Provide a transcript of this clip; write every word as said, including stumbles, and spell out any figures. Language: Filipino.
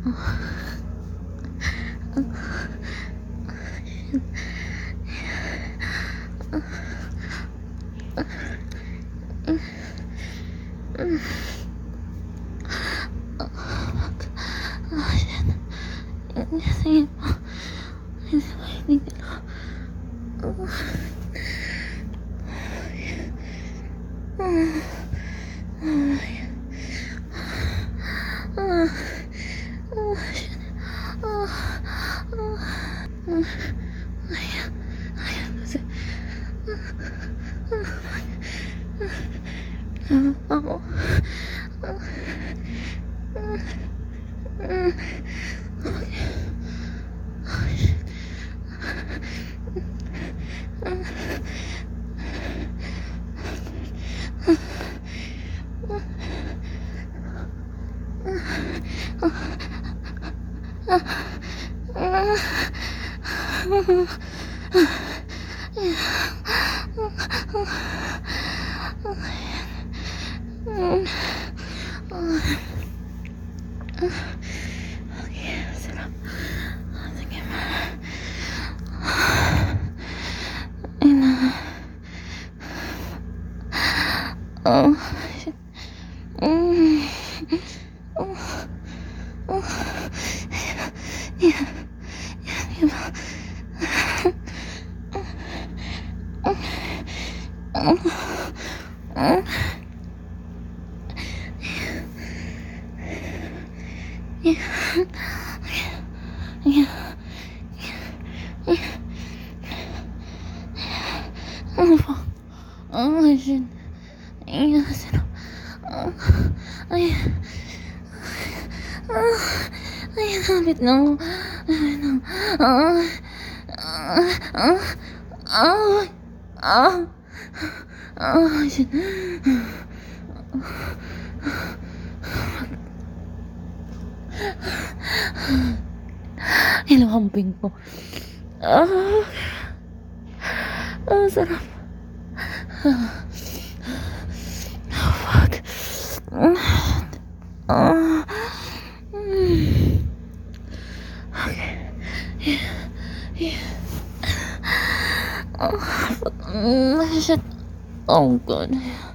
Sige po. Hindi ko na. Ako. Oh, shit. Mm. Oh. Oh. Yeah. Yeah. Yeah. Oh. Oh. Oh. Yeah. Yeah. Yeah. Oh, fuck. Oh, shit. Yeah, sarap. Oh, ay. Oh, ay, lapit na ako. Lapit na ako. Oh, oh, oh, oh, oh, shit. Ilambing ko. Oh, oh, sarap. Oh, fuck. Oh, okay. Yeah, yeah. Oh, fuck. Shit. Oh, God.